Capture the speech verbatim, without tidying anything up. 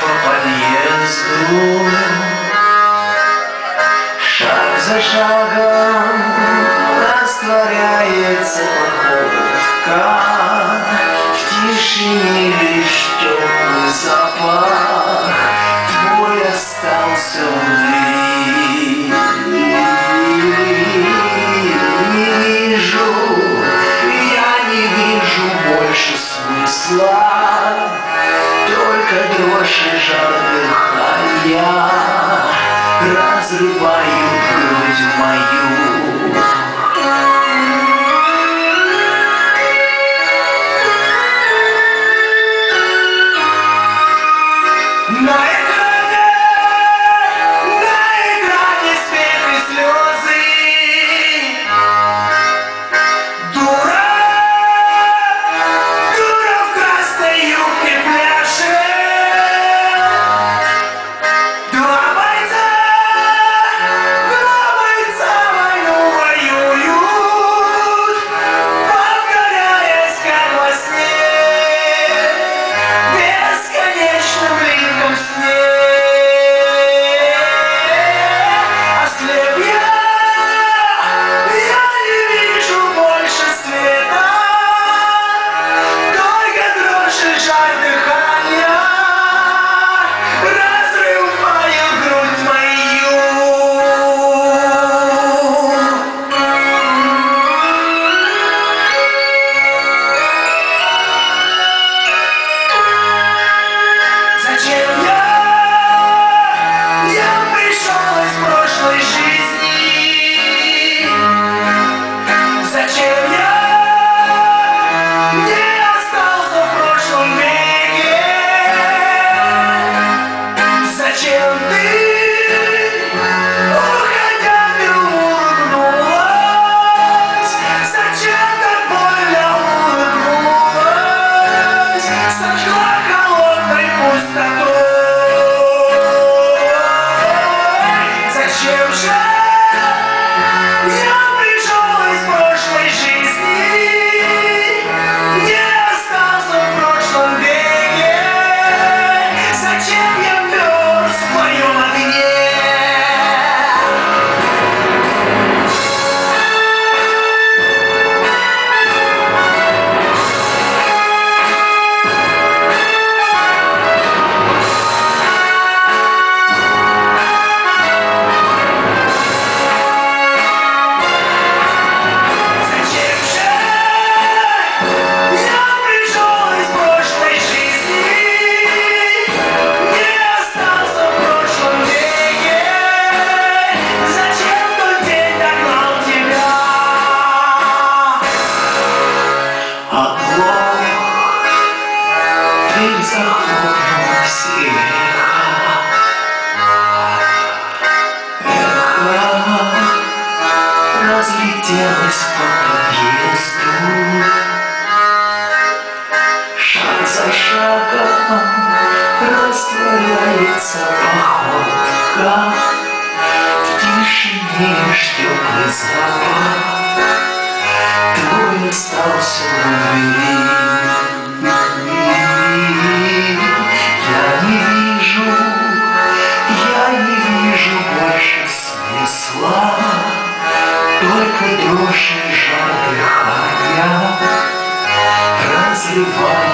по подъезду, шаг за шагом растворяется походка, в тишине лишь теплый запах твой остался внутри. Не вижу, я не вижу больше смысла, только дрожь и жар дыхания разрывают грудь мою. На экране, на экране смех и слезы. Дура, дура в красной юбке пляшет. Два бойца, два бойца войну воюют, повторяясь как во сне, бесконечным ликом сне. Ослеп я, я не вижу больше света, только дрожь и жар дыхания разрывает грудь мою. Зачем я, я пришел из прошлой жизни? Зачем я не остался в прошлом веке? Зачем ты, уходя, ты улыбнулась? Зачем так больно улыбнулась? Сожгла холодной пустотой. Зачем же я пришел из прошлой жизни, не остался в прошлом веке? Зачем я мерз в твоем огне? Зачем же я пришел из прошлой жизни, не остался в прошлом веке? Зачем тот день догнал тебя? Оглох, дверь захлопнулась, и эхо, эхо разлетелось по подъезду. Шаг за шагом растворяется походка, в тишине лишь теплый запах твой остался внутри. Я не вижу, я не вижу больше смысла, только дрожь и жар дыхания разрывает